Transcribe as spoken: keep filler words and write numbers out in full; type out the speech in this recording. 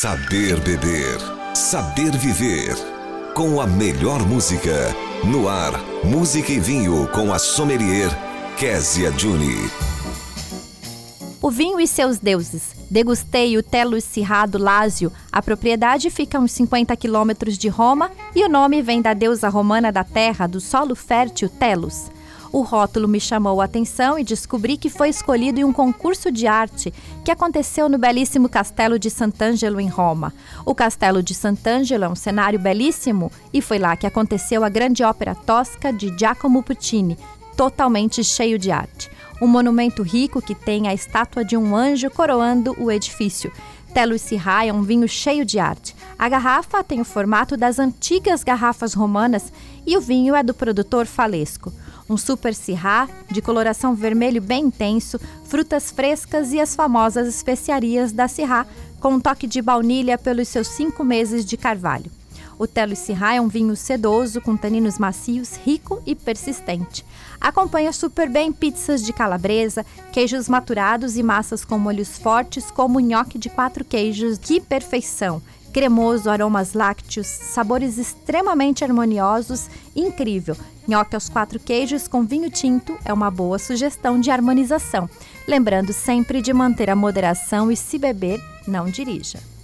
Saber beber, saber viver. Com a melhor música. No ar, música e vinho com a sommelier Kézia Juni. O vinho e seus deuses. Degustei o Tellus Syrah Lásio. A propriedade fica a uns cinquenta quilômetros de Roma e o nome vem da deusa romana da terra, do solo fértil Tellus. O rótulo me chamou a atenção e descobri que foi escolhido em um concurso de arte que aconteceu no belíssimo Castelo de Sant'Angelo, em Roma. O Castelo de Sant'Angelo é um cenário belíssimo e foi lá que aconteceu a grande ópera Tosca de Giacomo Puccini, totalmente cheio de arte. Um monumento rico que tem a estátua de um anjo coroando o edifício. Tellus Syrah é um vinho cheio de arte. A garrafa tem o formato das antigas garrafas romanas e o vinho é do produtor Falesco. Um super Syrah de coloração vermelho bem intenso, frutas frescas e as famosas especiarias da Syrah, com um toque de baunilha pelos seus cinco meses de carvalho. O Tellus Syrah é um vinho sedoso, com taninos macios, rico e persistente. Acompanha super bem pizzas de calabresa, queijos maturados e massas com molhos fortes, como o nhoque de quatro queijos. Que perfeição! Cremoso, aromas lácteos, sabores extremamente harmoniosos, incrível. Nhoque aos quatro queijos com vinho tinto é uma boa sugestão de harmonização. Lembrando sempre de manter a moderação e, se beber, não dirija.